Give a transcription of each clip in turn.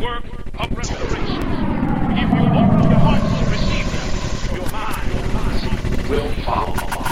work of restoration. If you open your heart to receive them, your mind will follow.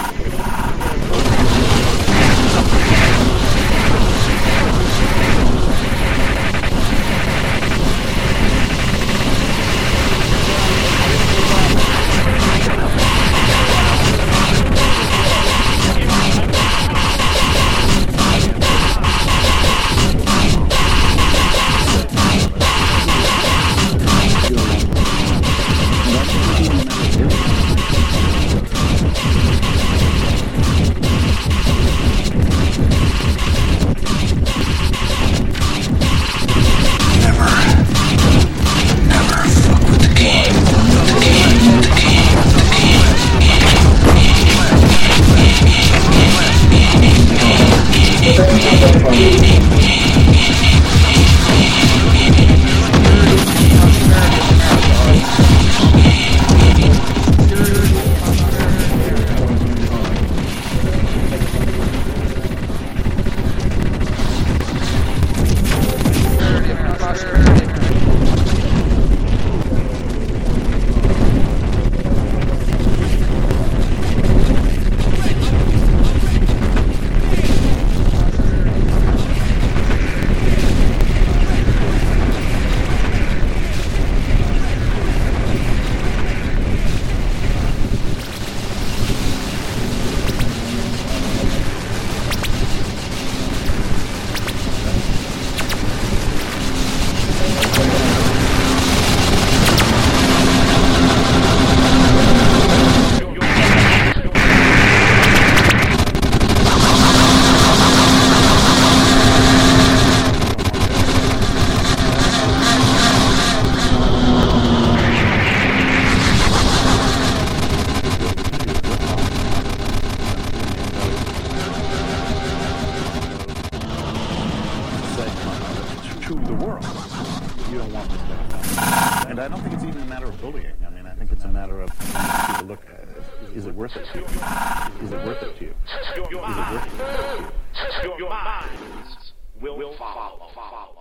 You don't want this to happen. And I don't think it's even a matter of bullying. I mean, I think it's a matter of people look at it. Is it worth it to you? Is it worth it to you? Is it worth it to you? Your minds will follow.